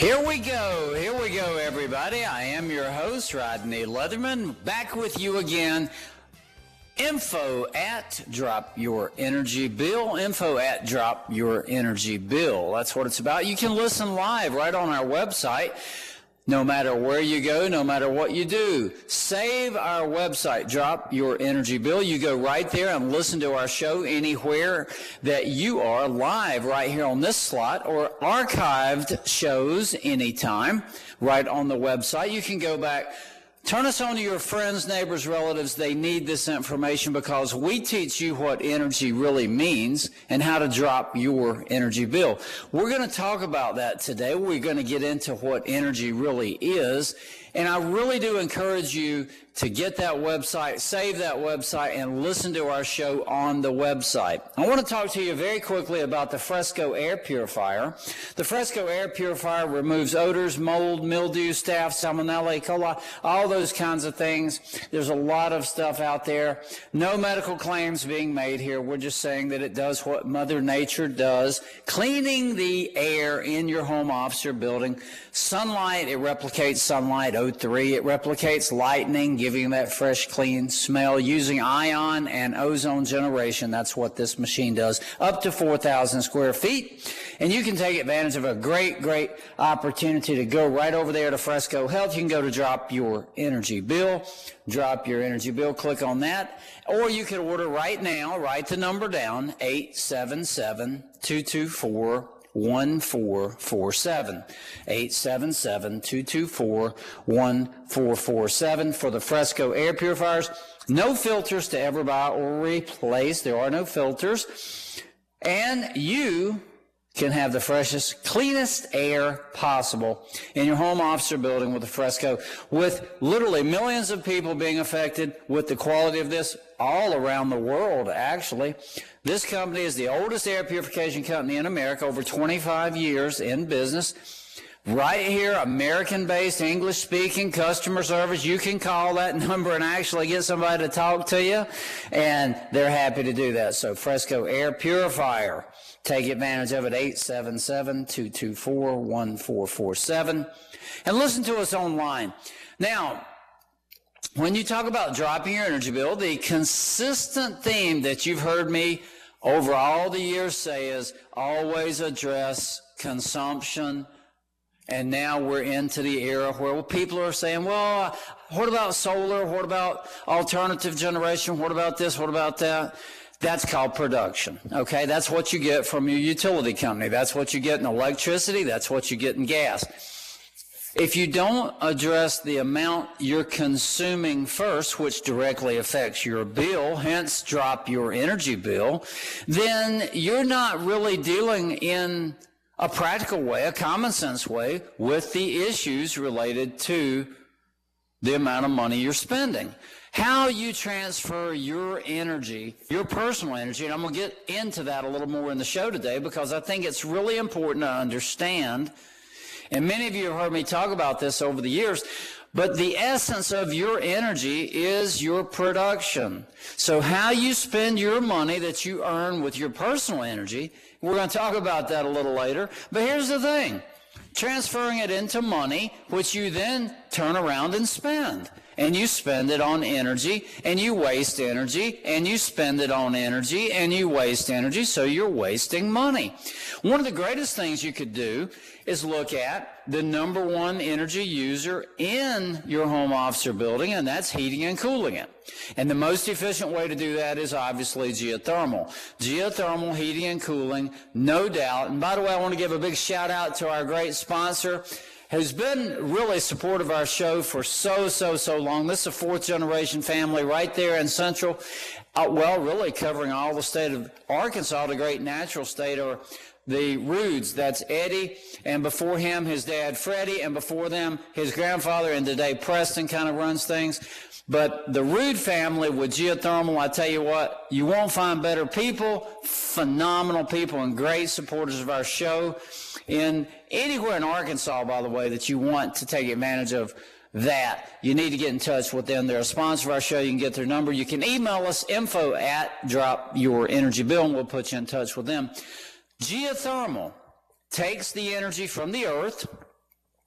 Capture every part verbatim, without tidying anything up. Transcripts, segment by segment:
Here we go. Here we go, everybody. I am your host, Rodney Leatherman, back with you again. Info at Drop Your Energy Bill. Info at Drop Your Energy Bill. That's what it's about. You can listen live right on our website. No matter where you go, no matter what you do, save our website, Drop Your Energy Bill. You go right there and listen to our show anywhere that you are, live right here on this slot, or archived shows anytime right on the website. You can go back. Turn us on to your friends, neighbors, relatives. They need this information because we teach you what energy really means and how to drop your energy bill. We're going to talk about that today. We're going to get into what energy really is. And I really do encourage you to get that website, save that website, and listen to our show on the website. I want to talk to you very quickly about the Fresco Air Purifier. The Fresco Air Purifier removes odors, mold, mildew, staph, salmonella, E. coli, all those kinds of things. There's a lot of stuff out there. No medical claims being made here. We're just saying that it does what Mother Nature does, cleaning the air in your home, office, or building. Sunlight, it replicates sunlight. O three, it replicates lightning, giving that fresh, clean smell. Using ion and ozone generation, that's what this machine does, up to four thousand square feet. And you can take advantage of a great, great opportunity to go right over there to Fresco Health. You can go to Drop Your Energy Bill, Drop Your Energy Bill, click on that. Or you can order right now, write the number down, eight seven seven, two two four, one four four seven, eight seven seven, two two four, one four four seven for the Fresco Air Purifiers. No filters to ever buy or replace. There are no filters. And you can have the freshest, cleanest air possible in your home, office, or building with the Fresco, with literally millions of people being affected with the quality of this all around the world, actually. This company is the oldest air purification company in America, over twenty-five years in business. Right here, American-based, English-speaking customer service. You can call that number and actually get somebody to talk to you, and they're happy to do that. So Fresco Air Purifier. Take advantage of it, eight seven seven, two two four, one four four seven. And listen to us online. Now, when you talk about dropping your energy bill, the consistent theme that you've heard me over all the years say is always address consumption. And now we're into the era where people are saying, well, what about solar? What about alternative generation? What about this? What about that? That's called production, okay? That's what you get from your utility company. That's what you get in electricity. That's what you get in gas. If you don't address the amount you're consuming first, which directly affects your bill, hence drop your energy bill, then you're not really dealing in a practical way, a common sense way, with the issues related to the amount of money you're spending. How you transfer your energy, your personal energy, and I'm going to get into that a little more in the show today because I think it's really important to understand, and many of you have heard me talk about this over the years, but the essence of your energy is your production. So how you spend your money that you earn with your personal energy, we're going to talk about that a little later, but here's the thing. Transferring it into money, which you then turn around and spend. And you spend it on energy, and you waste energy, and you spend it on energy, and you waste energy, so you're wasting money. One of the greatest things you could do is look at the number one energy user in your home, office, or building, and that's heating and cooling it. And the most efficient way to do that is obviously geothermal. Geothermal heating and cooling, no doubt. And by the way, I want to give a big shout out to our great sponsor, who's been really supportive of our show for so, so, so long. This is a fourth generation family right there in Central, uh, well, really covering all the state of Arkansas, the great natural state, or the Roods. That's Eddie, and before him, his dad, Freddie, and before them, his grandfather, and today Preston kind of runs things. But the Rood family with geothermal, I tell you what, you won't find better people, phenomenal people, and great supporters of our show. In anywhere in Arkansas, by the way, that you want to take advantage of that, you need to get in touch with them. They're a sponsor of our show. You can get their number. You can email us, info at Drop Your Energy Bill, and we'll put you in touch with them. Geothermal takes the energy from the earth,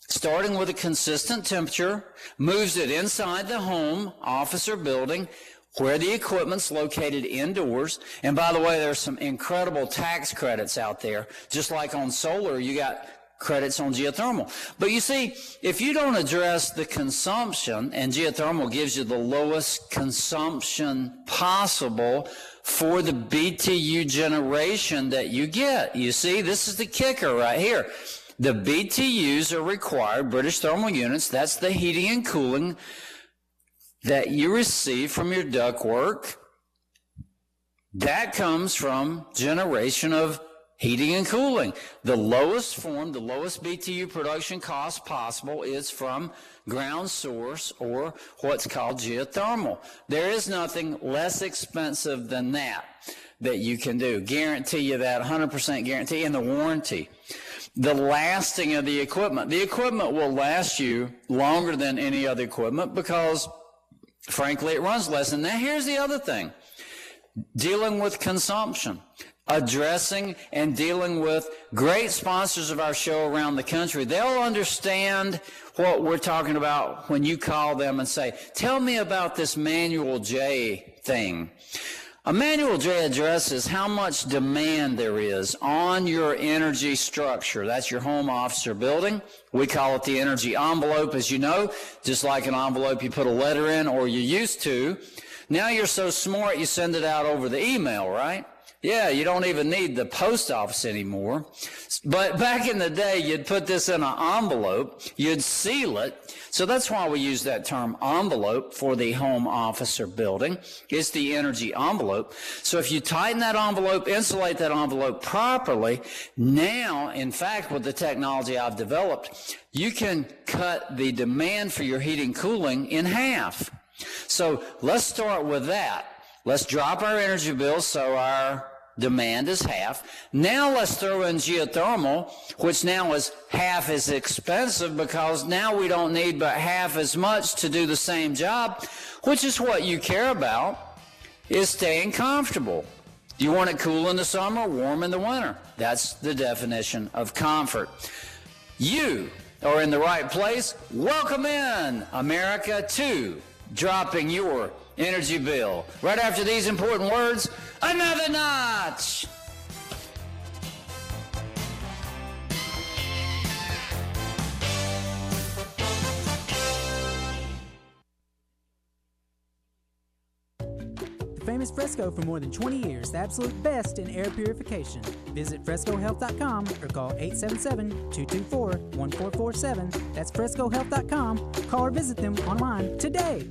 starting with a consistent temperature, moves it inside the home, office, or building where the equipment's located indoors. And by the way, there's some incredible tax credits out there. Just like on solar, you got credits on geothermal. But you see, if you don't address the consumption, and geothermal gives you the lowest consumption possible for the B T U generation that you get. You see, this is the kicker right here. The B T Us are required, British thermal units, that's the heating and cooling that you receive from your ductwork. That comes from generation of heating and cooling. The lowest form, the lowest B T U production cost possible is from ground source, or what's called geothermal. There is nothing less expensive than that that you can do. Guarantee you that, one hundred percent guarantee, and the warranty. The lasting of the equipment. The equipment will last you longer than any other equipment because, frankly, it runs less. And now here's the other thing. Dealing with consumption. Addressing and dealing with great sponsors of our show around the country. They'll understand what we're talking about when you call them and say, tell me about this Manual J thing. A Manual J addresses how much demand there is on your energy structure. That's your home, office, or building. We call it the energy envelope, as you know, just like an envelope you put a letter in, or you used to. Now you're so smart you send it out over the email, right? Yeah, you don't even need the post office anymore. But back in the day, you'd put this in an envelope, you'd seal it. So that's why we use that term envelope for the home, office, or building. It's the energy envelope. So if you tighten that envelope, insulate that envelope properly, now, in fact, with the technology I've developed, you can cut the demand for your heating and cooling in half. So let's start with that. Let's drop our energy bills so our demand is half. Now let's throw in geothermal, which now is half as expensive because now we don't need but half as much to do the same job, which is what you care about, is staying comfortable. You want it cool in the summer, warm in the winter. That's the definition of comfort. You are in the right place. Welcome in, America, to dropping your energy bill. Right after these important words, another notch. Famous Fresco for more than twenty years, the absolute best in air purification. Visit fresco health dot com or call eight seven seven, two two four, one four four seven. That's fresco health dot com. Call or visit them online today.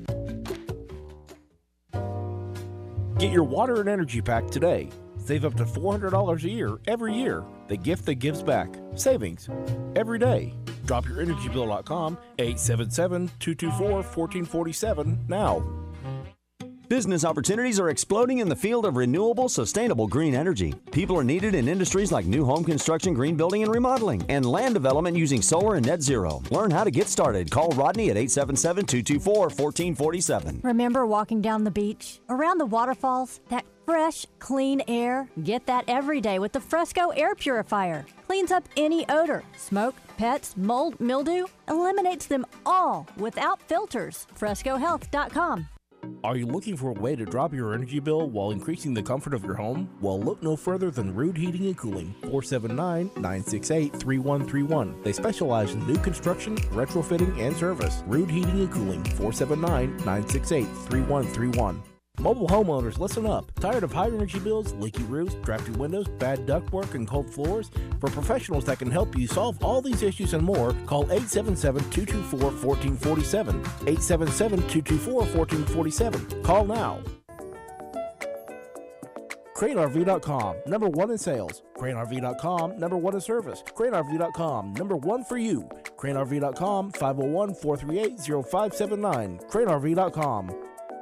Get your water and energy pack today. Save up to four hundred dollars a year every year. The gift that gives back. Savings every day. drop your energy bill dot com, eight seven seven, two two four, one four four seven now. Business opportunities are exploding in the field of renewable, sustainable green energy. People are needed in industries like new home construction, green building and remodeling, and land development using solar and net zero. Learn how to get started. Call Rodney at eight seven seven, two two four, one four four seven. Remember walking down the beach, around the waterfalls, that fresh, clean air? Get that every day with the Fresco Air Purifier. Cleans up any odor, smoke, pets, mold, mildew, eliminates them all without filters. fresco health dot com. Are you looking for a way to drop your energy bill while increasing the comfort of your home? Well, look no further than Rude Heating and Cooling, four seven nine, nine six eight, three one three one. They specialize in new construction, retrofitting, and service. Rude Heating and Cooling, four seven nine, nine six eight, three one three one. Mobile homeowners, listen up. Tired of high energy bills, leaky roofs, drafty windows, bad ductwork, and cold floors? For professionals that can help you solve all these issues and more, call eight seven seven, two two four, one four four seven. eight seven seven, two two four, one four four seven. Call now. Crane R V dot com, number one in sales. Crane R V dot com, number one in service. Crane R V dot com, number one for you. Crane R V dot com, five oh one, four three eight, oh five seven nine. Crane R V dot com.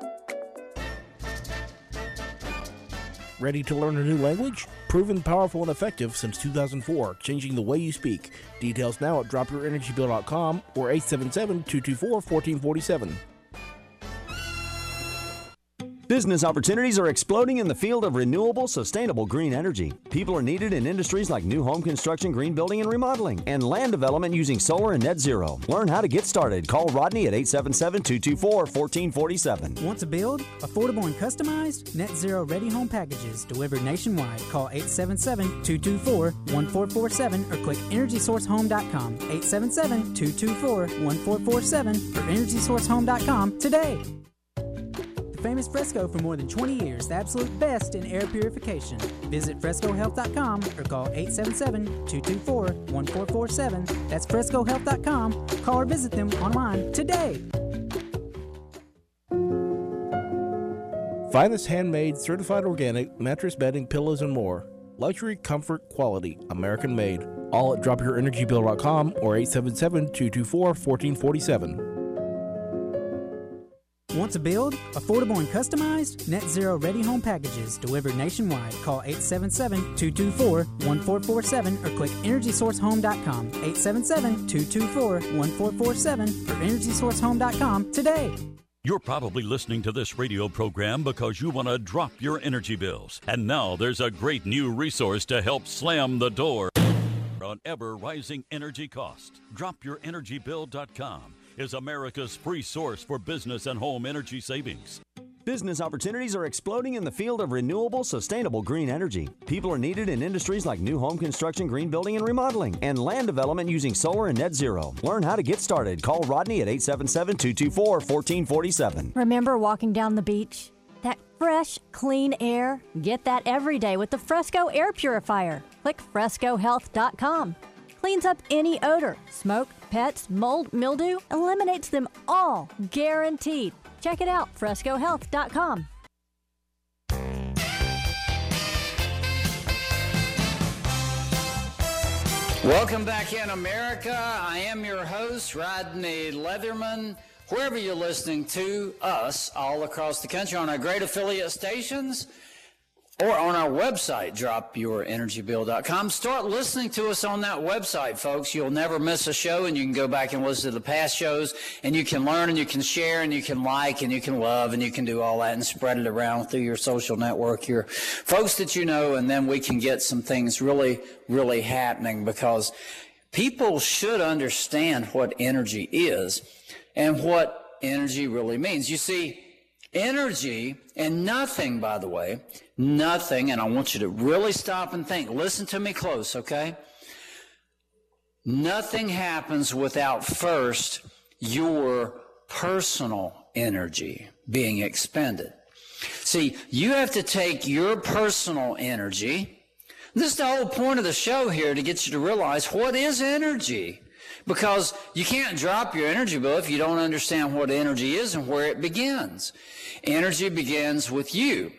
Ready to learn a new language? Proven powerful and effective since two thousand four, changing the way you speak. Details now at drop your energy bill dot com or eight seven seven, two two four, one four four seven. Business opportunities are exploding in the field of renewable, sustainable green energy. People are needed in industries like new home construction, green building and remodeling, and land development using solar and net zero. Learn how to get started. Call Rodney at eight seven seven, two two four, one four four seven. Want to build affordable and customized net zero ready home packages delivered nationwide? Call eight seven seven, two two four, one four four seven or click energy source home dot com. eight seven seven, two two four, one four four seven or energy source home dot com today. Famous Fresco for more than twenty years, the absolute best in air purification. Visit fresco health dot com or call eight seven seven, two two four, one four four seven. That's fresco health dot com. Call or visit them online today. Finest handmade, certified organic, mattress bedding, pillows, and more. Luxury, comfort, quality, American made. All at drop your energy bill dot com or eight seven seven, two two four, one four four seven. Want to build affordable and customized net zero ready home packages delivered nationwide? Call eight seven seven, two two four, one four four seven or click energy source home dot com. eight seven seven, two two four, one four four seven or energy source home dot com today. You're probably listening to this radio program because you want to drop your energy bills. And now there's a great new resource to help slam the door on ever-rising energy costs. drop your energy bill dot com is America's free source for business and home energy savings. Business opportunities are exploding in the field of renewable, sustainable green energy. People are needed in industries like new home construction, green building and remodeling, and land development using solar and net zero. Learn how to get started. Call Rodney at eight seven seven, two two four, one four four seven. Remember walking down the beach? That fresh, clean air? Get that every day with the Fresco Air Purifier. Click fresco health dot com. Cleans up any odor, smoke, pets, mold, mildew, eliminates them all, guaranteed. Check it out, fresco health dot com. Welcome back in America. I am your host, Rodney Leatherman. Wherever you're listening to us all across the country on our great affiliate stations, or on our website, drop your energy bill dot com. Start listening to us on that website, folks. You'll never miss a show, and you can go back and listen to the past shows, and you can learn, and you can share, and you can like, and you can love, and you can do all that and spread it around through your social network, your folks that you know, and then we can get some things really, really happening, because people should understand what energy is and what energy really means. You see, energy, and nothing, by the way, nothing, and I want you to really stop and think. Listen to me close, okay? Nothing happens without first your personal energy being expended. See, you have to take your personal energy. This is the whole point of the show here, to get you to realize what is energy. Because you can't drop your energy bill if you don't understand what energy is and where it begins. Energy begins with you.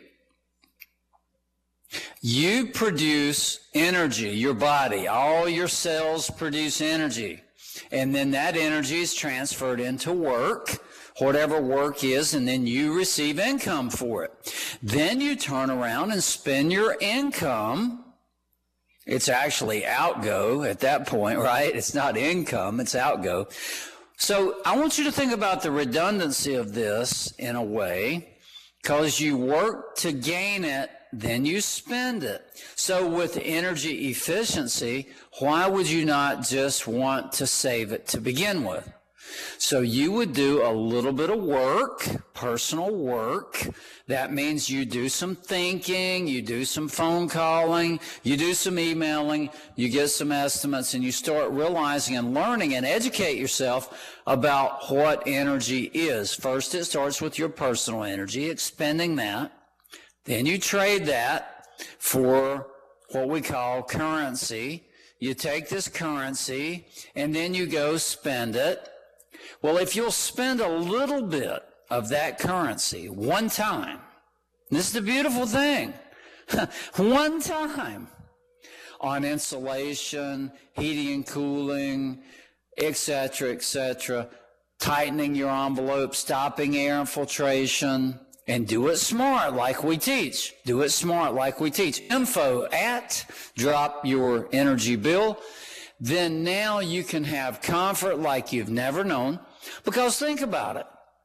You produce energy, your body, all your cells produce energy. And then that energy is transferred into work, whatever work is, and then you receive income for it. Then you turn around and spend your income. It's actually outgo at that point, right? It's not income, it's outgo. So I want you to think about the redundancy of this in a way, because you work to gain it, then you spend it. So with energy efficiency, why would you not just want to save it to begin with? So you would do a little bit of work, personal work. That means you do some thinking, you do some phone calling, you do some emailing, you get some estimates, and you start realizing and learning and educate yourself about what energy is. First, it starts with your personal energy, expending that. Then you trade that for what we call currency. You take this currency, and then you go spend it. Well, if you'll spend a little bit of that currency one time, this is the beautiful thing, one time on insulation, heating and cooling, et cetera, et cetera, tightening your envelope, stopping air infiltration, and do it smart like we teach. Do it smart like we teach. Info at drop your energy bill. Then now you can have comfort like you've never known. Because think about it.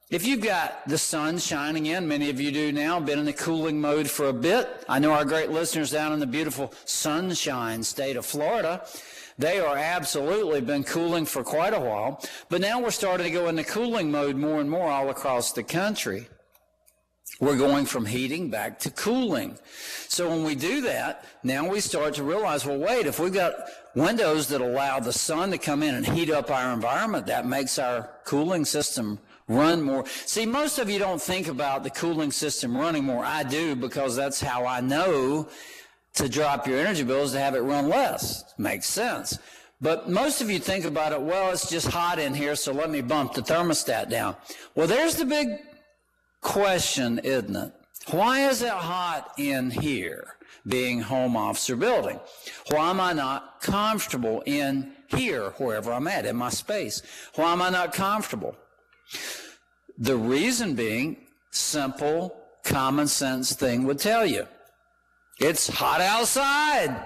if you've got the sun shining in, many of you do now, been in the cooling mode for a bit. I know our great listeners down in the beautiful sunshine state of Florida, they are absolutely been cooling for quite a while. But now we're starting to go into cooling mode more and more all across the country. We're going from heating back to cooling. So when we do that, now we start to realize, well, wait, if we've got windows that allow the sun to come in and heat up our environment, that makes our cooling system run more. See, most of you don't think about the cooling system running more. I do, because that's how I know to drop your energy bills, to have it run less. Makes sense. But most of you think about it, well, it's just hot in here, so let me bump the thermostat down. Well, there's the big question, isn't it? Why is it hot in here, being home office or building? Why am I not comfortable in here, wherever I'm at, in my space? Why am I not comfortable? The reason being, simple, common sense thing would tell you. It's hot outside.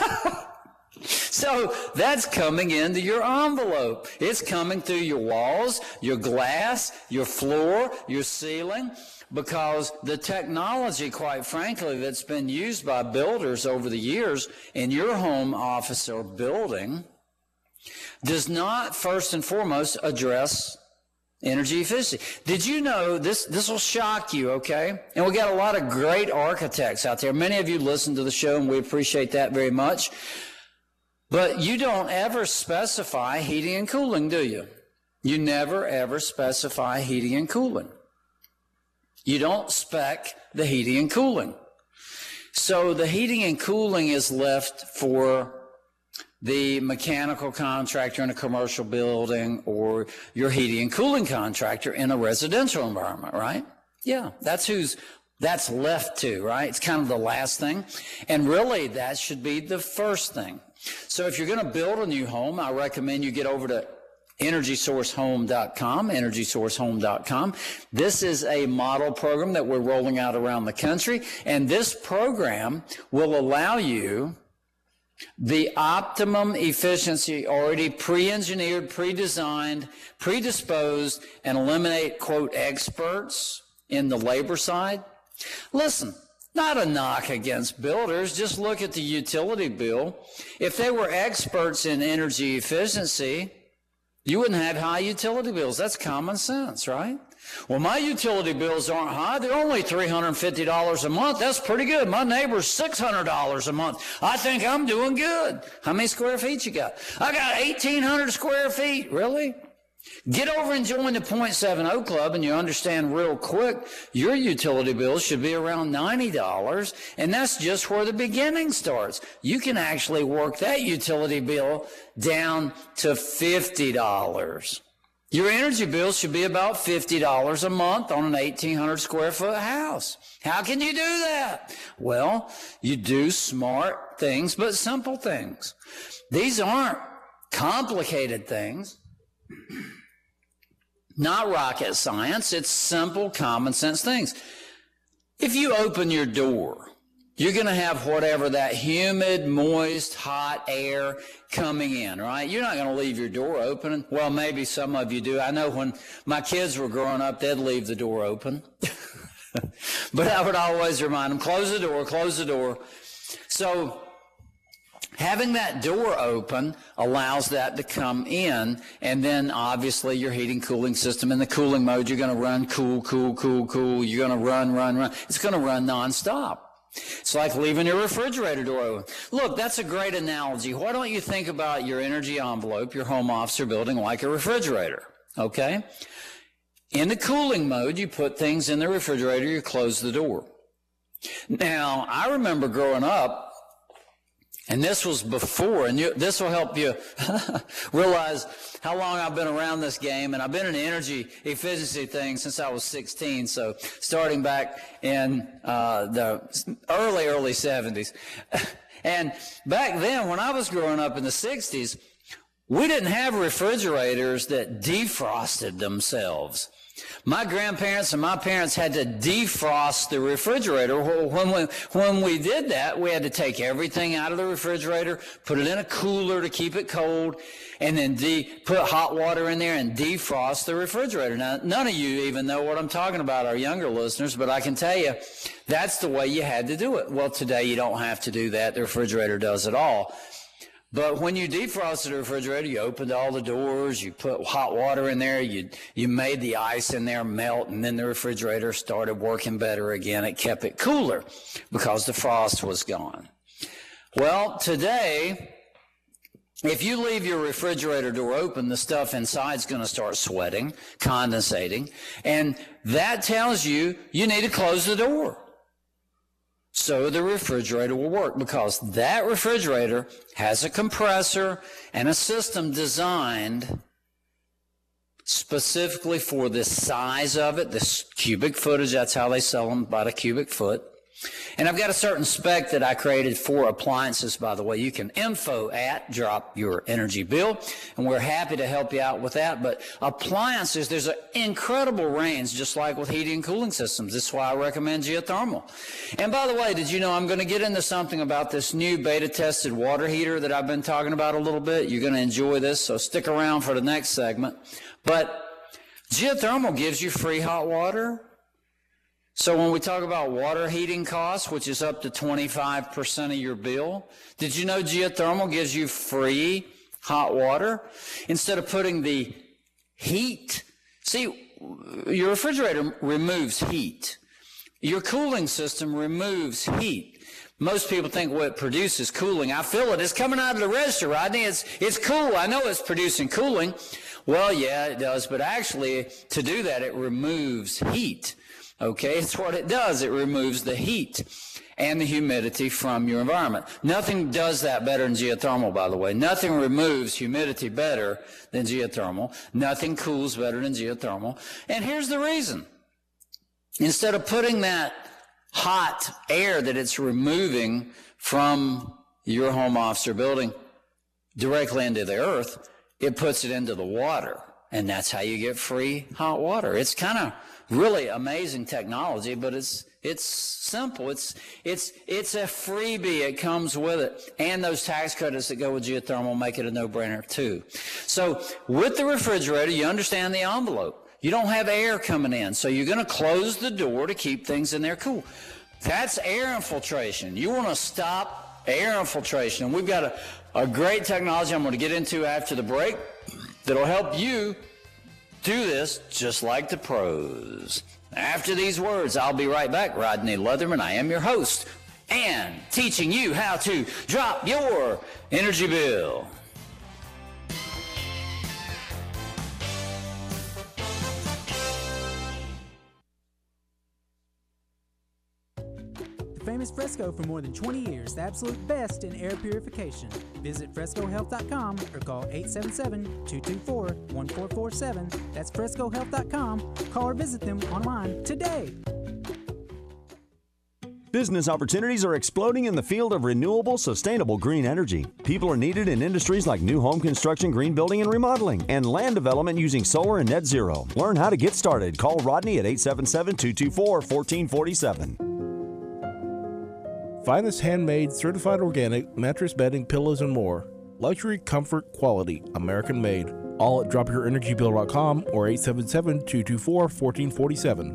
So that's coming into your envelope. It's coming through your walls, your glass, your floor, your ceiling, because the technology, quite frankly, that's been used by builders over the years in your home, office, or building does not first and foremost address energy efficiency. Did you know, this this will shock you, okay? And we got a lot of great architects out there. Many of you listen to the show, and we appreciate that very much. But you don't ever specify heating and cooling, do you? You never, ever specify heating and cooling. You don't spec the heating and cooling. So the heating and cooling is left for the mechanical contractor in a commercial building, or your heating and cooling contractor in a residential environment, right? Yeah, that's who's that's left to, right? It's kind of the last thing. And really, that should be the first thing. So if you're going to build a new home, I recommend you get over to energy source home dot com, energy source home dot com. This is a model program that we're rolling out around the country, and this program will allow you the optimum efficiency, already pre-engineered, pre-designed, predisposed, and eliminate, quote, experts in the labor side. Listen, not a knock against builders. Just look at the utility bill. If they were experts in energy efficiency, you wouldn't have high utility bills. That's common sense, right? Well, my utility bills aren't high. They're only three hundred fifty dollars a month. That's pretty good. My neighbor's six hundred dollars a month. I think I'm doing good. How many square feet you got? I got eighteen hundred square feet. Really? Get over and join the point seven oh Club, and you understand real quick your utility bills should be around ninety dollars, and that's just where the beginning starts. You can actually work that utility bill down to fifty dollars. Your energy bill should be about fifty dollars a month on an eighteen hundred square foot house. How can you do that? Well, you do smart things, but simple things. These aren't complicated things. Not rocket science. It's simple, common sense things. If you open your door, you're going to have whatever that humid, moist, hot air coming in, right? You're not going to leave your door open. Well, maybe some of you do. I know when my kids were growing up, they'd leave the door open. But I would always remind them, close the door, close the door. So having that door open allows that to come in, and then obviously your heating cooling system in the cooling mode, you're going to run cool, cool, cool, cool. You're going to run, run, run. It's going to run nonstop. It's like leaving your refrigerator door open. Look, that's a great analogy. Why don't you think about your energy envelope, your home office or building, like a refrigerator, okay? In the cooling mode, you put things in the refrigerator, you close the door. Now, I remember growing up, and this was before, and you, this will help you realize how long I've been around this game, and I've been in the energy efficiency thing since I was sixteen, so starting back in uh, the early, early seventies. And back then, when I was growing up in the sixties, we didn't have refrigerators that defrosted themselves. My grandparents and my parents had to defrost the refrigerator. When we, when we did that, we had to take everything out of the refrigerator, put it in a cooler to keep it cold, and then de- put hot water in there and defrost the refrigerator. Now, none of you even know what I'm talking about, our younger listeners, but I can tell you that's the way you had to do it. Well, today you don't have to do that. The refrigerator does it all. But when you defrosted the refrigerator, you opened all the doors, you put hot water in there, you you made the ice in there melt, and then the refrigerator started working better again. It kept it cooler because the frost was gone. Well, today, if you leave your refrigerator door open, the stuff inside is going to start sweating, condensating, and that tells you you need to close the door so the refrigerator will work, because that refrigerator has a compressor and a system designed specifically for the size of it, this cubic footage. That's how they sell them, by the cubic foot. And I've got a certain spec that I created for appliances, by the way. You can info at drop your energy bill, and we're happy to help you out with that. But appliances, there's an incredible range, just like with heating and cooling systems. This is why I recommend geothermal. And by the way, did you know I'm going to get into something about this new beta-tested water heater that I've been talking about a little bit? You're going to enjoy this, so stick around for the next segment. But geothermal gives you free hot water. So when we talk about water heating costs, which is up to twenty-five percent of your bill, did you know geothermal gives you free hot water? Instead of putting the heat, see, your refrigerator removes heat. Your cooling system removes heat. Most people think, well, it produces cooling. I feel it. It's coming out of the register, Rodney. It's, it's cool. I know it's producing cooling. Well, yeah, it does. But actually, to do that, it removes heat. Okay, it's what it does. It removes the heat and the humidity from your environment. Nothing does that better than geothermal, by the way. Nothing removes humidity better than geothermal. Nothing cools better than geothermal. And here's the reason. Instead of putting that hot air that it's removing from your home, office, or building directly into the earth, it puts it into the water. And that's how you get free hot water. It's kind of really amazing technology, but it's it's simple. It's it's it's a freebie. It comes with it, and those tax credits that go with geothermal make it a no-brainer too. So with the refrigerator, you understand the envelope. You don't have air coming in, so you're going to close the door to keep things in there cool. That's air infiltration. You want to stop air infiltration, and we've got a, a great technology I'm going to get into after the break that'll help you do this just like the pros. After these words, I'll be right back. Rodney Leatherman, I am your host, and teaching you how to drop your energy bill. Famous Fresco for more than twenty years, the absolute best in air purification. Visit fresco health dot com or call eight seven seven, two two four, one four four seven. That's fresco health dot com. Call or visit them online today. Business opportunities are exploding in the field of renewable, sustainable green energy. People are needed in industries like new home construction, green building and remodeling, and land development using solar and net zero. Learn how to get started. Call Rodney at eight seven seven, two two four, one four four seven. Finest handmade, certified organic, mattress bedding, pillows, and more. Luxury, comfort, quality, American made. All at drop your energy bill dot com or eight seven seven, two two four, one four four seven.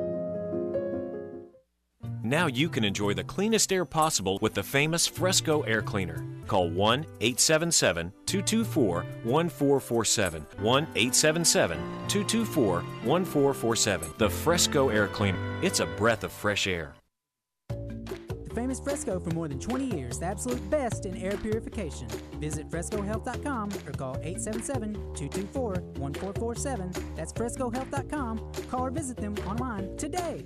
Now you can enjoy the cleanest air possible with the famous Fresco Air Cleaner. Call one eight seven seven, two two four, one four four seven. one eight seven seven, two two four, one four four seven. The Fresco Air Cleaner. It's a breath of fresh air. Famous Fresco for more than twenty years, the absolute best in air purification. Visit fresco health dot com or call eight seven seven, two two four, one four four seven. That's fresco health dot com. Call or visit them online today.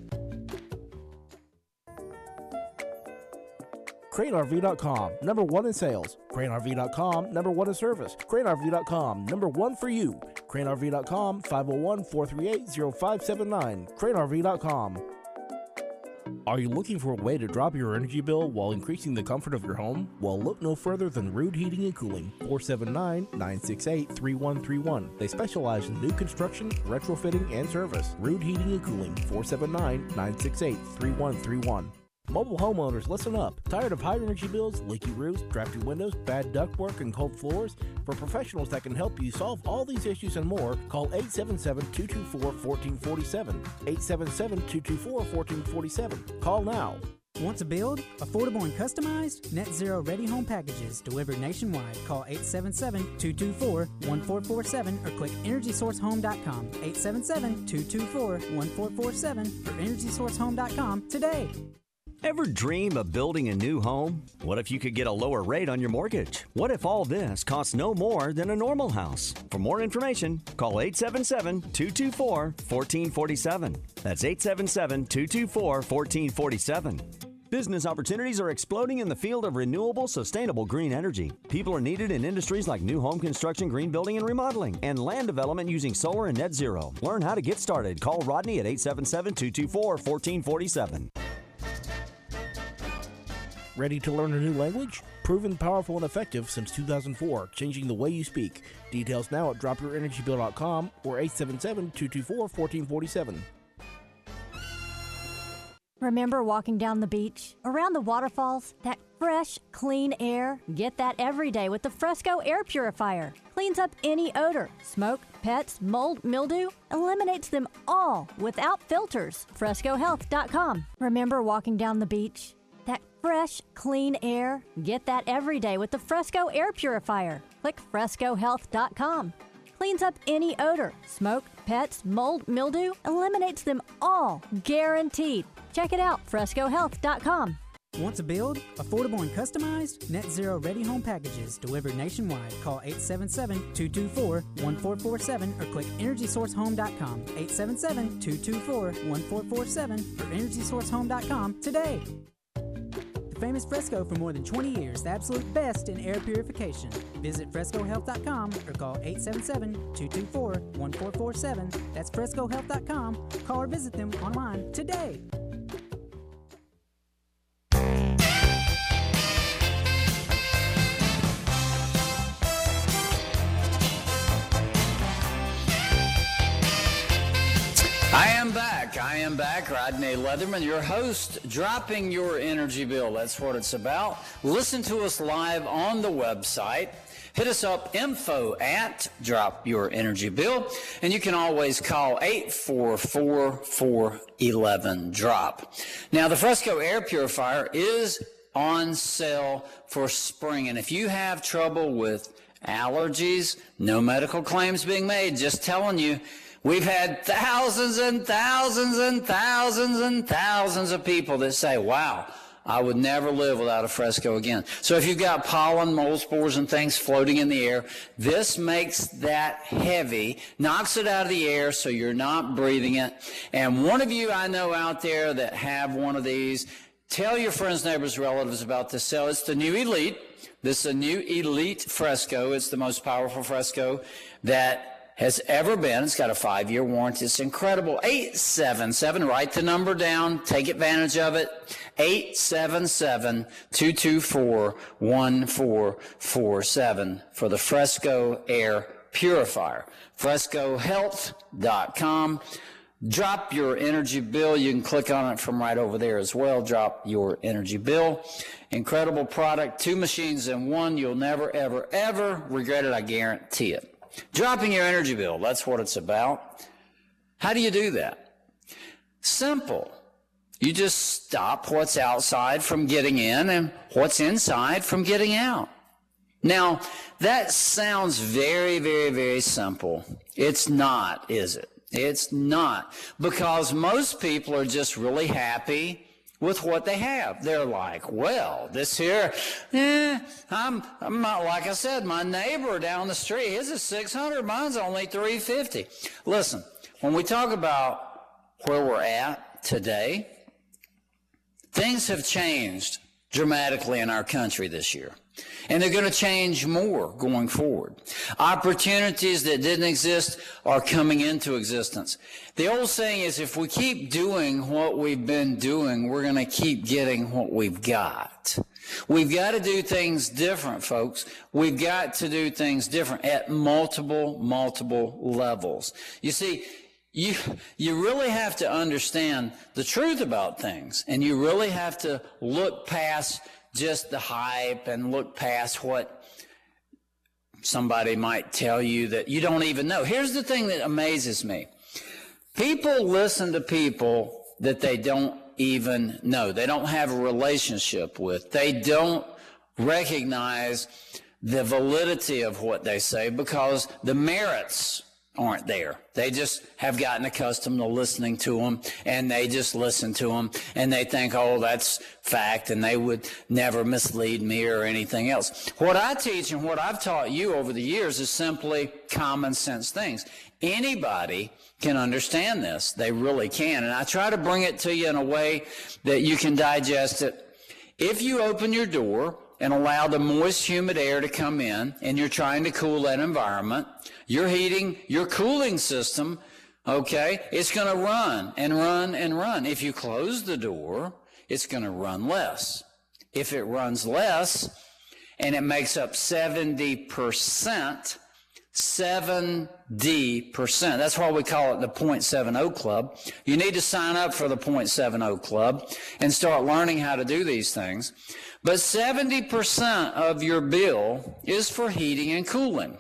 Crane R V dot com, number one in sales. Crane R V dot com, number one in service. Crane R V dot com, number one for you. Crane R V dot com, five oh one, four three eight, oh five seven nine. Crane R V dot com. Are you looking for a way to drop your energy bill while increasing the comfort of your home? Well, look no further than Rude Heating and Cooling, four seven nine, nine six eight, three one three one. They specialize in new construction, retrofitting, and service. Rude Heating and Cooling, four seven nine, nine six eight, three one three one. Mobile homeowners, listen up. Tired of high energy bills, leaky roofs, drafty windows, bad ductwork, and cold floors? For professionals that can help you solve all these issues and more, call eight seven seven, two two four, one four four seven. eight seven seven, two two four, one four four seven. Call now. Want to build? Affordable and customized? Net Zero Ready Home Packages delivered nationwide. Call eight seven seven, two two four, one four four seven or click energy source home dot com. eight seven seven, two two four, one four four seven or energy source home dot com today. Ever dream of building a new home? What if you could get a lower rate on your mortgage? What if all this costs no more than a normal house? For more information, call eight seven seven, two two four, one four four seven. That's eight seven seven, two two four, one four four seven. Business opportunities are exploding in the field of renewable, sustainable green energy. People are needed in industries like new home construction, green building and remodeling, and land development using solar and net zero. Learn how to get started. Call Rodney at eight seven seven, two two four, one four four seven. Ready to learn a new language? Proven powerful and effective since two thousand four, changing the way you speak. Details now at drop your energy bill dot com or eight seven seven, two two four, one four four seven. Remember walking down the beach, around the waterfalls, that fresh, clean air? Get that every day with the Fresco Air Purifier. Cleans up any odor, smoke, pets, mold, mildew, eliminates them all without filters. fresco health dot com. Remember walking down the beach? That fresh, clean air? Get that every day with the Fresco Air Purifier. Click fresco health dot com. Cleans up any odor, smoke, pets, mold, mildew, eliminates them all, guaranteed. Check it out, fresco health dot com. Want to build? Affordable and customized? Net Zero Ready Home Packages delivered nationwide. Call eight seven seven, two two four, one four four seven or click energy source home dot com. eight seven seven, two two four, one four four seven or energy source home dot com today. The famous Fresco for more than twenty years, the absolute best in air purification. Visit fresco health dot com or call eight seven seven, two two four, one four four seven. That's fresco health dot com. Call or visit them online today. I am back. I am back. Rodney Leatherman, your host, dropping your energy bill. That's what it's about. Listen to us live on the website. Hit us up, info at drop your energy bill. And you can always call eight four four, four one one, drop. Now, the Fresco Air Purifier is on sale for spring. And if you have trouble with allergies, no medical claims being made, just telling you, we've had thousands and thousands and thousands and thousands of people that say, wow, I would never live without a Fresco again. So if you've got pollen, mold spores, and things floating in the air, this makes that heavy, knocks it out of the air so you're not breathing it. And one of you I know out there that have one of these, tell your friends, neighbors, relatives about this sale. It's the new Elite. This is a new Elite Fresco. It's the most powerful Fresco that has ever been. It's got a five-year warranty. It's incredible. eight seven seven, write the number down. Take advantage of it. eight seven seven, two two four, one four four seven for the Fresco Air Purifier. fresco health dot com. Drop your energy bill. You can click on it from right over there as well. Drop your energy bill. Incredible product. Two machines in one. You'll never, ever, ever regret it. I guarantee it. Dropping your energy bill, that's what it's about. How do you do that? Simple. You just stop what's outside from getting in and what's inside from getting out. Now, that sounds very, very, very simple. It's not, is it? It's not. Because most people are just really happy with what they have. They're like, well, this here, eh, I'm, I'm not, like I said, my neighbor down the street, his is six hundred, mine's only three fifty. Listen, when we talk about where we're at today, things have changed dramatically in our country this year. And they're going to change more going forward. Opportunities that didn't exist are coming into existence. The old saying is, if we keep doing what we've been doing, we're going to keep getting what we've got. We've got to do things different, folks. We've got to do things different at multiple, multiple levels. You see, You, you really have to understand the truth about things, and you really have to look past just the hype and look past what somebody might tell you that you don't even know. Here's the thing that amazes me. People listen to people that they don't even know. They don't have a relationship with. They don't recognize the validity of what they say because the merits aren't there. They just have gotten accustomed to listening to them, and they just listen to them, and they think, oh, that's fact, and they would never mislead me or anything else. What I teach and what I've taught you over the years is simply common sense things. Anybody can understand this. They really can. And I try to bring it to you in a way that you can digest it. If you open your door and allow the moist, humid air to come in, and you're trying to cool that environment, your heating, your cooling system, okay, it's going to run and run and run. If you close the door, it's going to run less. If it runs less and it makes up seventy percent, seventy percent. That's why we call it the point seven oh Club. You need to sign up for the point seven oh Club and start learning how to do these things. But seventy percent of your bill is for heating and cooling.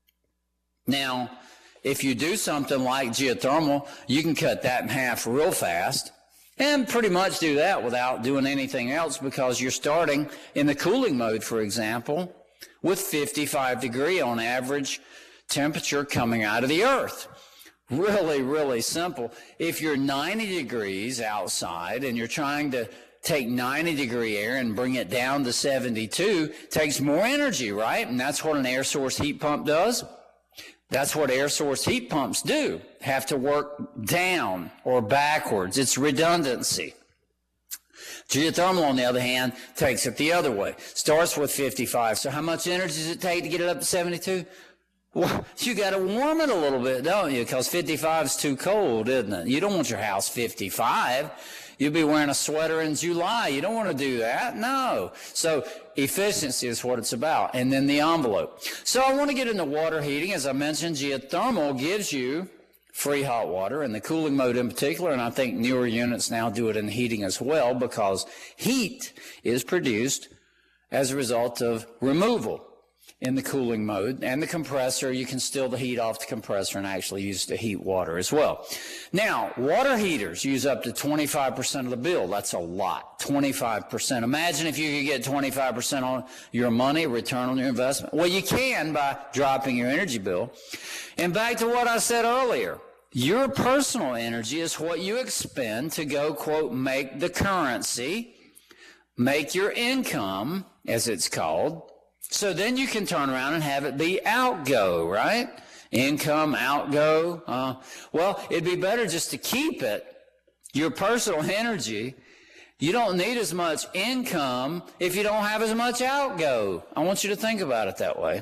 Now, if you do something like geothermal, you can cut that in half real fast and pretty much do that without doing anything else because you're starting in the cooling mode, for example, with fifty-five degree on average temperature coming out of the earth. Really, really simple. If you're ninety degrees outside and you're trying to take ninety degree air and bring it down to seventy-two, takes more energy, right? And that's what an air source heat pump does. That's what air source heat pumps do, have to work down or backwards. It's redundancy. Geothermal, on the other hand, takes it the other way. Starts with fifty-five. So how much energy does it take to get it up to seventy-two? Well, you got to warm it a little bit, don't you? Because fifty-five is too cold, isn't it? You don't want your house fifty-five. You'll be wearing a sweater in July. You don't want to do that. No. So efficiency is what it's about. And then the envelope. So I want to get into water heating. As I mentioned, geothermal gives you free hot water in the cooling mode in particular. And I think newer units now do it in heating as well because heat is produced as a result of removal in the cooling mode. And the compressor, you can still heat off the compressor and actually use it to heat water as well. Now, water heaters use up to twenty-five percent of the bill. That's a lot, twenty-five percent. Imagine if you could get twenty-five percent on your money, return on your investment. Well, you can by dropping your energy bill. And back to what I said earlier, your personal energy is what you expend to go, quote, make the currency, make your income, as it's called. So then you can turn around and have it be outgo, right? Income, outgo. Uh, well, it'd be better just to keep it, your personal energy. You don't need as much income if you don't have as much outgo. I want you to think about it that way.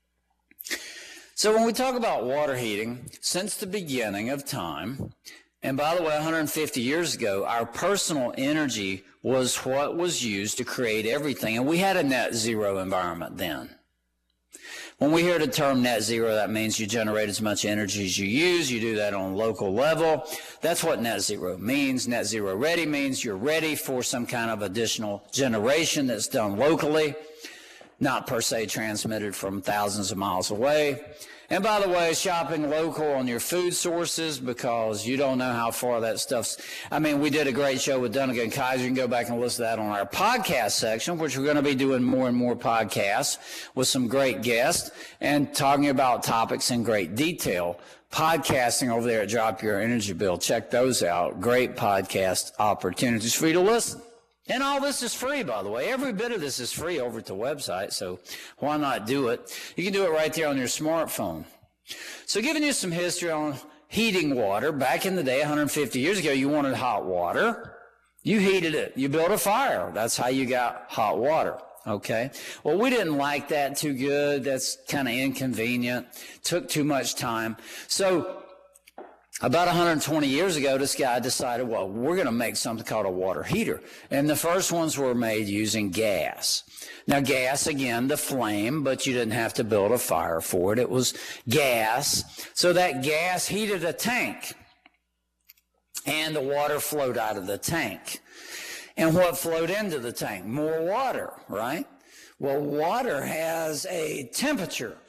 So when we talk about water heating, since the beginning of time, and by the way, one hundred fifty years ago, our personal energy was what was used to create everything. And we had a net zero environment then. When we hear the term net zero, that means you generate as much energy as you use. You do that on a local level. That's what net zero means. Net zero ready means you're ready for some kind of additional generation that's done locally, not per se transmitted from thousands of miles away. And by the way, shopping local on your food sources because you don't know how far that stuff's. I mean, we did a great show with Dunnigan and Kaiser. You can go back and listen to that on our podcast section, which we're going to be doing more and more podcasts with some great guests and talking about topics in great detail. Podcasting over there at Drop Your Energy Bill. Check those out. Great podcast opportunities for you to listen. And all this is free, by the way. Every bit of this is free over at the website, so why not do it? You can do it right there on your smartphone. So giving you some history on heating water. Back in the day, one hundred fifty years ago, you wanted hot water. You heated it. You built a fire. That's how you got hot water. Okay. Well, we didn't like that too good. That's kind of inconvenient. Took too much time. So about one hundred twenty years ago, this guy decided, well, we're going to make something called a water heater. And the first ones were made using gas. Now, gas, again, the flame, but you didn't have to build a fire for it. It was gas. So that gas heated a tank, and the water flowed out of the tank. And what flowed into the tank? More water, right? Well, water has a temperature.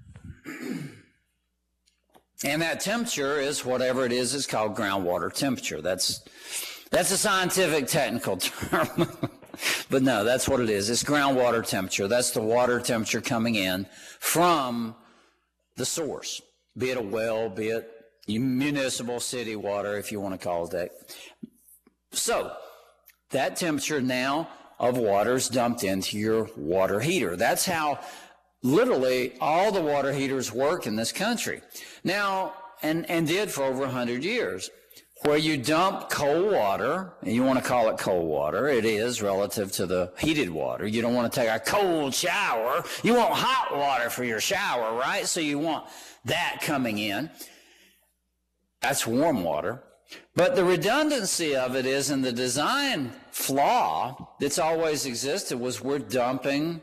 And that temperature is whatever it is, it's called groundwater temperature. That's, that's a scientific technical term. But no, that's what it is. It's groundwater temperature. That's the water temperature coming in from the source, be it a well, be it municipal city water, if you want to call it that. So that temperature now of water is dumped into your water heater. That's how literally all the water heaters work in this country. Now, and, and did for over one hundred years, where you dump cold water, and you want to call it cold water. It is relative to the heated water. You don't want to take a cold shower. You want hot water for your shower, right? So you want that coming in. That's warm water. But the redundancy of it is, in the design flaw that's always existed, was we're dumping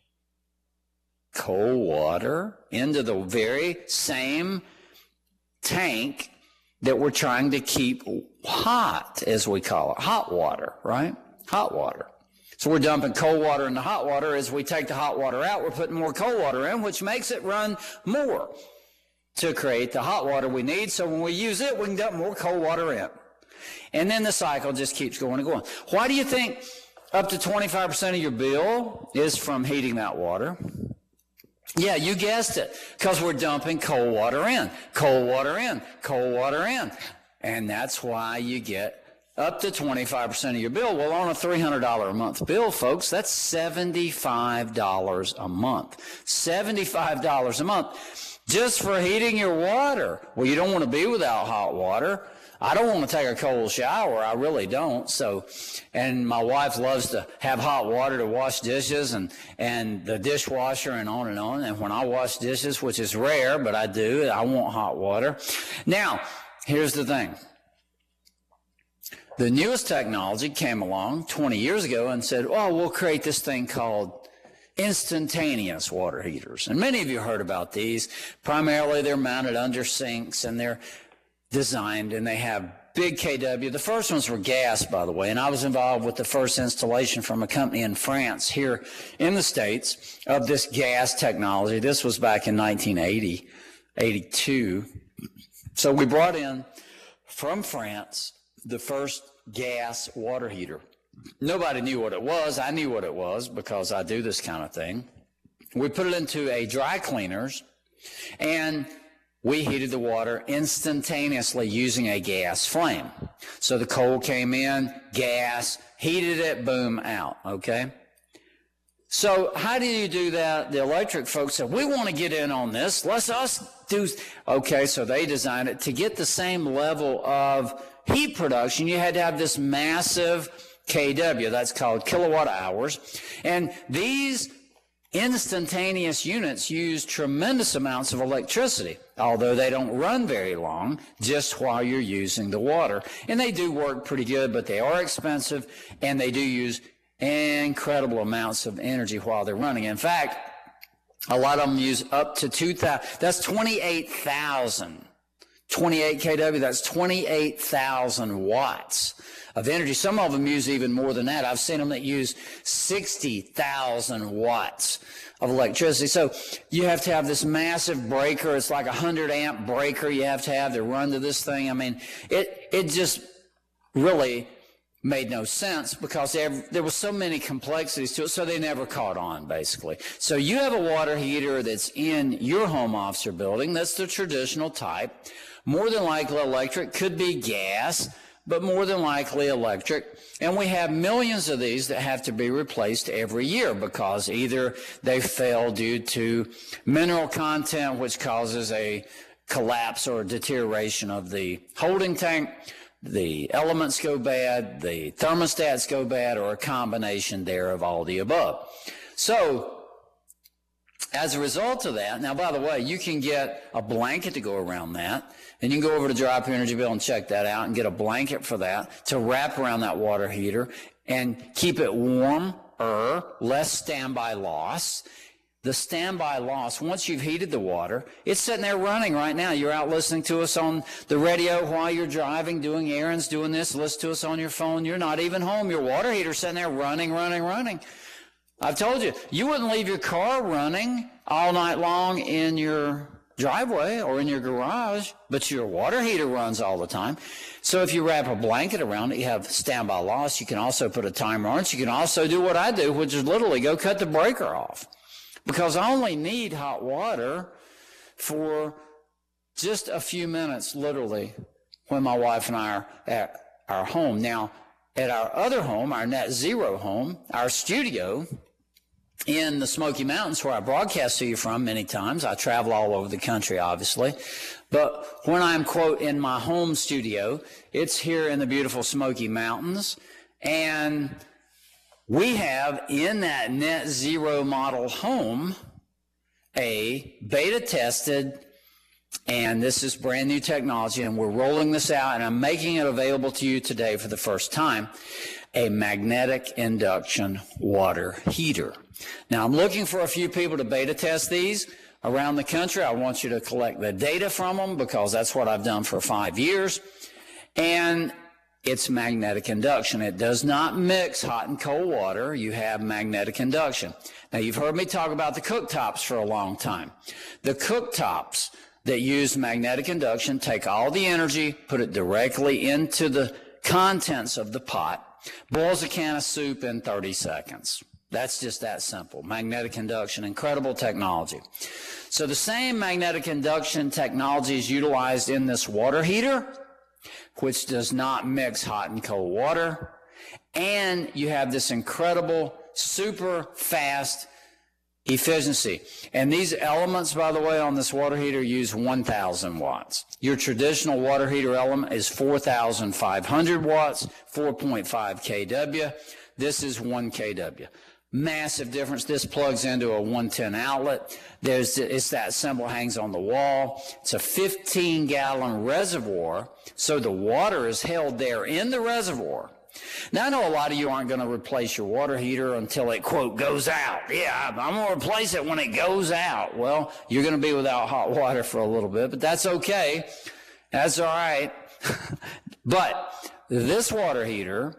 cold water into the very same tank that we're trying to keep hot, as we call it, hot water, right? Hot water. So we're dumping cold water into hot water. As we take the hot water out, we're putting more cold water in, which makes it run more to create the hot water we need. So when we use it, we can dump more cold water in. And then the cycle just keeps going and going. Why do you think up to twenty-five percent of your bill is from heating that water? Yeah, you guessed it, because we're dumping cold water in, cold water in, cold water in. And that's why you get up to twenty-five percent of your bill. Well, on a three hundred dollars a month bill, folks, that's seventy-five dollars a month. seventy-five dollars a month just for heating your water. Well, you don't want to be without hot water. I don't want to take a cold shower. I really don't. So, and my wife loves to have hot water to wash dishes and, and the dishwasher and on and on. And when I wash dishes, which is rare, but I do, I want hot water. Now, here's the thing. The newest technology came along twenty years ago and said, oh, we'll create this thing called instantaneous water heaters. And many of you heard about these. Primarily, they're mounted under sinks, and they're designed, and they have big K W. The first ones were gas, by the way, and I was involved with the first installation from a company in France here in the States of this gas technology. This was back in nineteen eighty, eighty-two. So we brought in from France the first gas water heater. Nobody knew what it was. I knew what it was because I do this kind of thing. We put it into a dry cleaners, and we heated the water instantaneously using a gas flame. So the cold came in, gas, heated it, boom, out, okay? So how do you do that? The electric folks said, we want to get in on this. Let's us do, okay, so they designed it to get the same level of heat production. You had to have this massive K W, that's called kilowatt hours. And these instantaneous units use tremendous amounts of electricity, although they don't run very long, just while you're using the water. And they do work pretty good, but they are expensive, and they do use incredible amounts of energy while they're running. In fact, a lot of them use up to two thousand. That's twenty-eight thousand. twenty-eight K W, that's twenty-eight thousand watts of energy. Some of them use even more than that. I've seen them that use sixty thousand watts of electricity. So you have to have this massive breaker. It's like a one hundred amp breaker you have to have to run to this thing. I mean, it, it just really made no sense because there was so many complexities to it, so they never caught on, basically. So you have a water heater that's in your home office or building. That's the traditional type. More than likely electric, could be gas, but more than likely electric. And we have millions of these that have to be replaced every year because either they fail due to mineral content, which causes a collapse or deterioration of the holding tank. the elements go bad, the thermostats go bad, or a combination there of all the above. So as a result of that, now, by the way, you can get a blanket to go around that, and you can go over to Drop Your Energy Bill and check that out and get a blanket for that to wrap around that water heater and keep it warmer, less standby loss. The standby loss, once you've heated the water, it's sitting there running right now. You're out listening to us on the radio while you're driving, doing errands, doing this, listen to us on your phone. You're not even home. Your water heater's sitting there running, running, running. I've told you, you wouldn't leave your car running all night long in your driveway or in your garage, but your water heater runs all the time. So if you wrap a blanket around it, you have standby loss. You can also put a timer on it. You can also do what I do, which is literally go cut the breaker off, because I only need hot water for just a few minutes, literally, when my wife and I are at our home. Now, at our other home, our net zero home, our studio in the Smoky Mountains, where I broadcast to you from many times. I travel all over the country, obviously. But when I'm, quote, in my home studio, it's here in the beautiful Smoky Mountains. And we have in that net zero model home a beta tested, and this is brand new technology, and we're rolling this out, and I'm making it available to you today for the first time, a magnetic induction water heater. Now, I'm looking for a few people to beta test these around the country. I want you to collect the data from them, because that's what I've done for five years. And it's magnetic induction. It does not mix hot and cold water. You have magnetic induction. Now, you've heard me talk about the cooktops for a long time. The cooktops that use magnetic induction take all the energy, put it directly into the contents of the pot, boils a can of soup in thirty seconds. That's just that simple. Magnetic induction, incredible technology. So the same magnetic induction technology is utilized in this water heater, which does not mix hot and cold water. And you have this incredible, super fast efficiency. And these elements, by the way, on this water heater use one thousand watts. Your traditional water heater element is four thousand five hundred watts, four point five kilowatts. This is one kilowatt. Massive difference. This plugs into a one ten outlet. There's, it's that symbol hangs on the wall. It's a fifteen gallon reservoir, so the water is held there in the reservoir. Now, I know a lot of you aren't going to replace your water heater until it, quote, goes out. Yeah, I'm going to replace it when it goes out. Well, you're going to be without hot water for a little bit, but that's okay. That's all right. But this water heater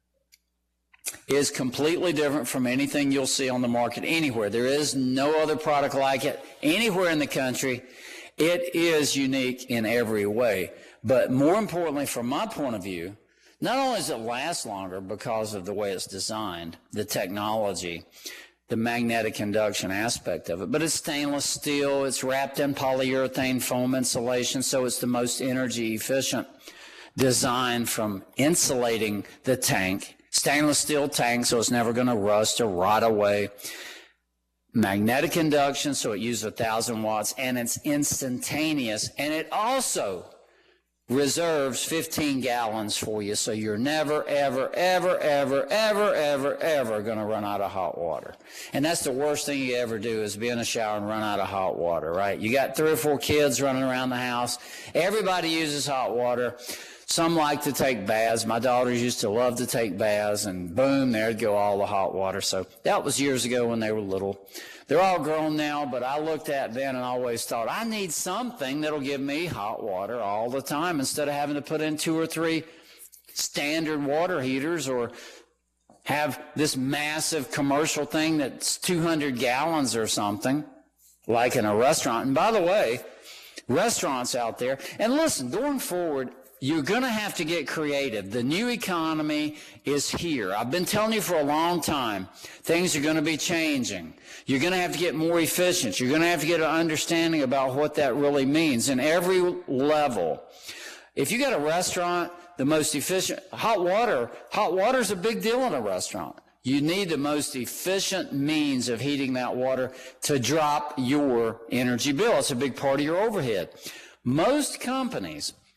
is completely different from anything you'll see on the market anywhere. There is no other product like it anywhere in the country. It is unique in every way. But more importantly, from my point of view, not only does it last longer because of the way it's designed, the technology, the magnetic induction aspect of it, but it's stainless steel, it's wrapped in polyurethane foam insulation, so it's the most energy efficient design from insulating the tank. Stainless steel tank, so it's never going to rust or rot away. Magnetic induction, so it uses one thousand watts, and it's instantaneous. And it also reserves fifteen gallons for you, so you're never, ever, ever, ever, ever, ever, ever going to run out of hot water. And that's the worst thing you ever do, is be in a shower and run out of hot water, right? You got three or four kids running around the house. Everybody uses hot water. Some like to take baths. My daughters used to love to take baths, and boom, there'd go all the hot water. So that was years ago when they were little. They're all grown now, but I looked at then and always thought, I need something that'll give me hot water all the time instead of having to put in two or three standard water heaters or have this massive commercial thing that's two hundred gallons or something, like in a restaurant. And by the way, restaurants out there, and listen, going forward, you're going to have to get creative. The new economy is here. I've been telling you for a long time, things are going to be changing. You're going to have to get more efficient. You're going to have to get an understanding about what that really means in every level. If you got a restaurant, the most efficient, hot water, hot water is a big deal in a restaurant. You need the most efficient means of heating that water to drop your energy bill. It's a big part of your overhead. Most companies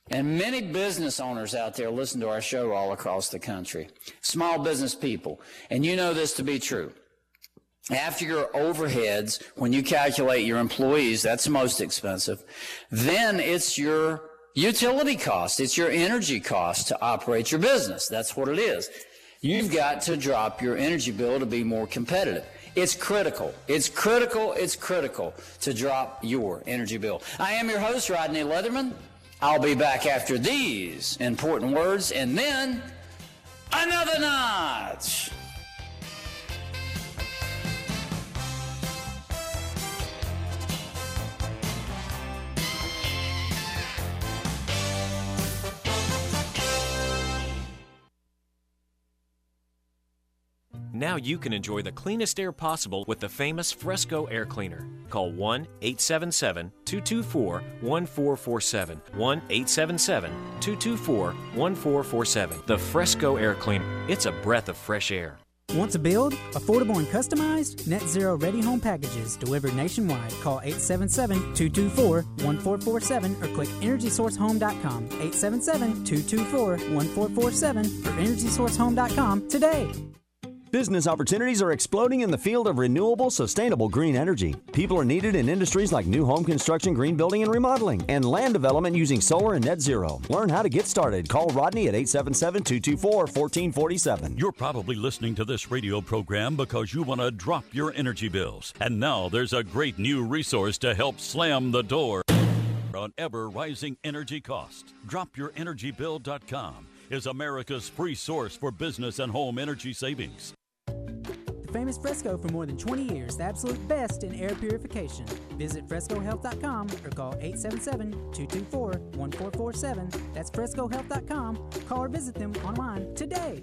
And many business owners out there listen to our show all across the country, small business people, and you know this to be true. After your overheads, when you calculate your employees, that's the most expensive, then it's your utility cost, it's your energy cost to operate your business. That's what it is. You've got to drop your energy bill to be more competitive. It's critical. It's critical. It's critical to drop your energy bill. I am your host, Rodney Leatherman. I'll be back after these important words and then another notch. Now you can enjoy the cleanest air possible with the famous Fresco Air Cleaner. Call one eight seven seven, two two four, one four four seven. one eight seven seven, two two four, one four four seven. The Fresco Air Cleaner. It's a breath of fresh air. Want to build affordable and customized net zero ready home packages delivered nationwide? Call eight seven seven, two two four, one four four seven or click energy source home dot com. eight seven seven, two two four, one four four seven or energy source home dot com today. Business opportunities are exploding in the field of renewable, sustainable green energy. People are needed in industries like new home construction, green building and remodeling, and land development using solar and net zero. Learn how to get started. Call Rodney at eight seven seven, two two four, one four four seven. You're probably listening to this radio program because you want to drop your energy bills. And now there's a great new resource to help slam the door on ever-rising energy costs. drop your energy bill dot com is America's free source for business and home energy savings. Famous Fresco for more than twenty years, the absolute best in air purification. Visit fresco health dot com or call eight seven seven, two two four, one four four seven. That's fresco health dot com. Call or visit them online today.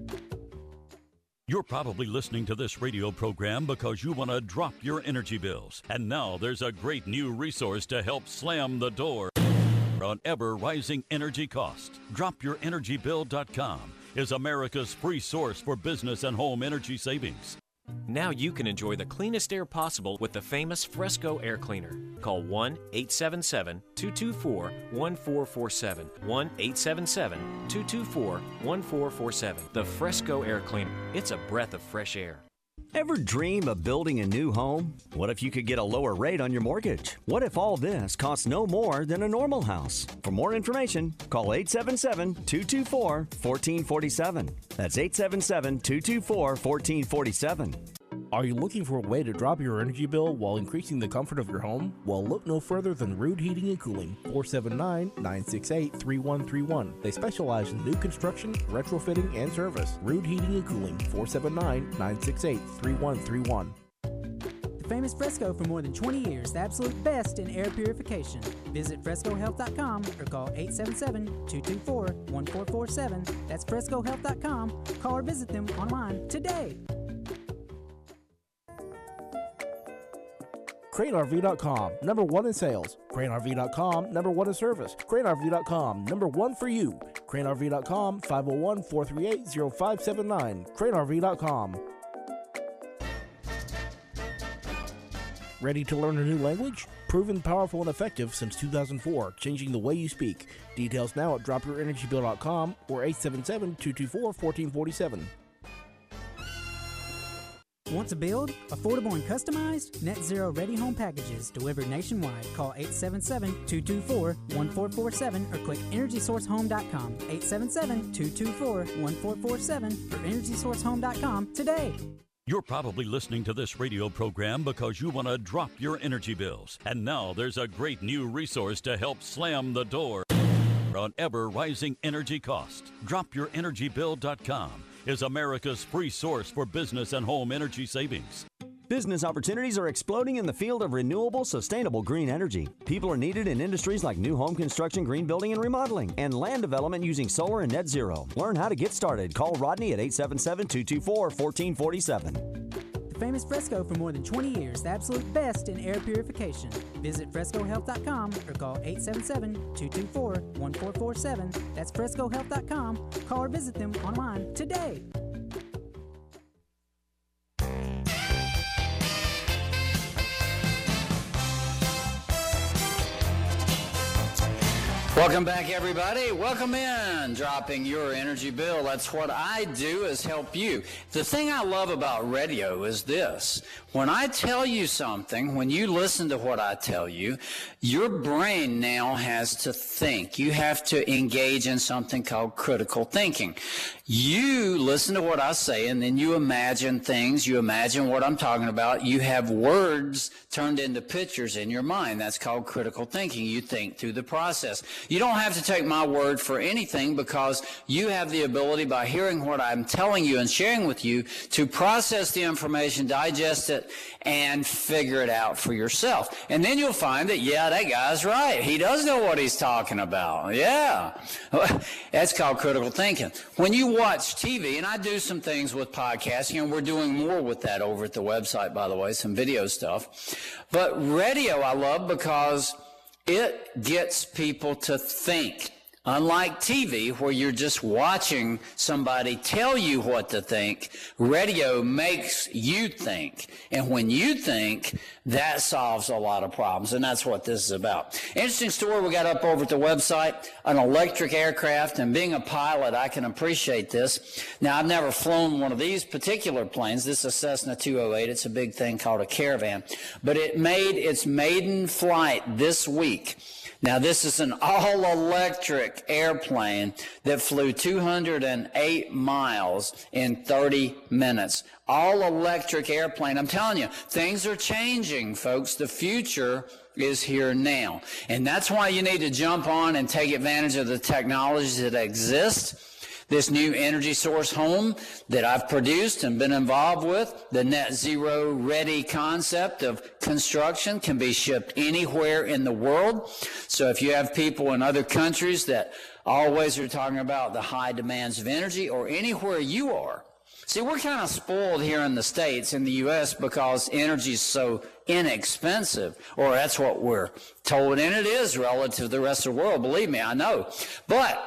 You're probably listening to this radio program because you want to drop your energy bills. And now there's a great new resource to help slam the door on ever-rising energy costs. drop your energy bill dot com is America's free source for business and home energy savings. Now you can enjoy the cleanest air possible with the famous Fresco Air Cleaner. Call one eight seven seven, two two four, one four four seven. one eight seven seven, two two four, one four four seven. The Fresco Air Cleaner. It's a breath of fresh air. Ever dream of building a new home? What if you could get a lower rate on your mortgage? What if all this costs no more than a normal house? For more information, call eight seven seven, two two four, one four four seven. That's eight seven seven, two two four, one four four seven. Are you looking for a way to drop your energy bill while increasing the comfort of your home? Well, look no further than Rude Heating and Cooling, four seven nine, nine six eight, three one three one. They specialize in new construction, retrofitting, and service. Rude Heating and Cooling, four seven nine, nine six eight, three one three one. The Famous Fresco for more than twenty years, the absolute best in air purification. Visit fresco health dot com or call eight seven seven, two two four, one four four seven. That's fresco health dot com. Call or visit them online today. Crane R V dot com, number one in sales. Crane R V dot com, number one in service. Crane R V dot com, number one for you. Crane R V dot com, five oh one, four three eight, oh five seven nine. Crane R V dot com. Ready to learn a new language? Proven powerful and effective since two thousand four, changing the way you speak. Details now at drop your energy bill dot com or eight seven seven, two two four, one four four seven. Want to build affordable and customized net zero ready home packages delivered nationwide? Call eight seven seven, two two four, one four four seven or click energy source home dot com. eight seven seven, two two four, one four four seven or energy source home dot com today. You're probably listening to this radio program because you want to drop your energy bills. And now there's a great new resource to help slam the door on ever-rising energy costs. drop your energy bill dot com is America's free source for business and home energy savings. Business opportunities are exploding in the field of renewable, sustainable green energy. People are needed in industries like new home construction, green building and remodeling, and land development using solar and net zero. Learn how to get started. Call Rodney at eight seven seven, two two four, one four four seven. The Famous Fresco for more than twenty years, the absolute best in air purification. Visit fresco health dot com or call eight seven seven, two two four, one four four seven. That's fresco health dot com. Call or visit them online today. Welcome back, everybody. Welcome in. Dropping your energy bill. That's what I do, is help you. The thing I love about radio is this. When I tell you something, when you listen to what I tell you, your brain now has to think. You have to engage in something called critical thinking. You listen to what I say, and then you imagine things. You imagine what I'm talking about. You have words turned into pictures in your mind. That's called critical thinking. You think through the process. You don't have to take my word for anything, because you have the ability, by hearing what I'm telling you and sharing with you, to process the information, digest it, and figure it out for yourself. And then you'll find that, yeah, that guy's right. He does know what he's talking about. Yeah. That's called critical thinking. When you watch T V, and I do some things with podcasting, and we're doing more with that over at the website, by the way, some video stuff. But radio I love because it gets people to think. Unlike T V, where you're just watching somebody tell you what to think, radio makes you think. And when you think, that solves a lot of problems. And that's what this is about. Interesting story we got up over at the website, an electric aircraft. And being a pilot, I can appreciate this. Now, I've never flown one of these particular planes. This is a Cessna two oh eight. It's a big thing called a Caravan. But it made its maiden flight this week. Now, this is an all-electric airplane that flew two hundred eight miles in thirty minutes. All-electric airplane. I'm telling you, things are changing, folks. The future is here now. And that's why you need to jump on and take advantage of the technologies that exist. This new energy source home that I've produced and been involved with, the net zero ready concept of construction, can be shipped anywhere in the world. So if you have people in other countries that always are talking about the high demands of energy, or anywhere you are. See, we're kind of spoiled here in the States, in the U S, because energy is so inexpensive, or that's what we're told, and it is relative to the rest of the world. Believe me, I know. But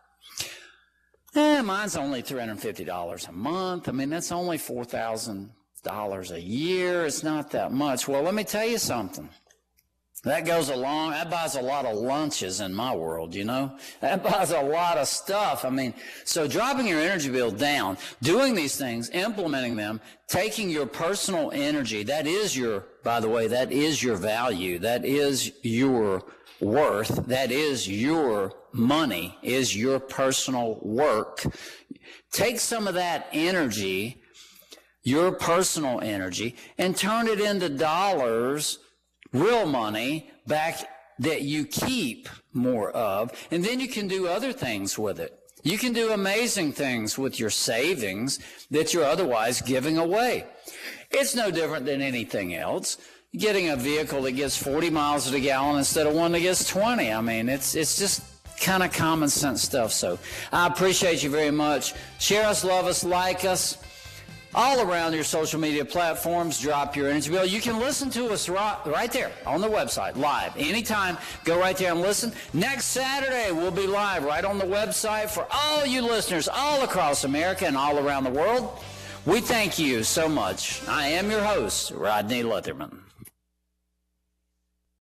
Eh, mine's only three hundred fifty dollars a month. I mean, that's only four thousand dollars a year. It's not that much. Well, let me tell you something. That goes along, that buys a lot of lunches in my world, you know? That buys a lot of stuff. I mean, so dropping your energy bill down, doing these things, implementing them, taking your personal energy, that is your, by the way, that is your value. That is your worth. That is your money, is your personal work. Take some of that energy, your personal energy, and turn it into dollars, real money, back that you keep more of, and then you can do other things with it. You can do amazing things with your savings that you're otherwise giving away. It's no different than anything else. Getting a vehicle that gets forty miles to the gallon instead of one that gets twenty. I mean, it's it's just kind of common sense stuff. So I appreciate you very much. Share us, love us, like us. All around your social media platforms, drop your energy bill. You can listen to us right, right there on the website, live. Anytime, go right there and listen. Next Saturday, we'll be live right on the website for all you listeners all across America and all around the world. We thank you so much. I am your host, Rodney Leatherman.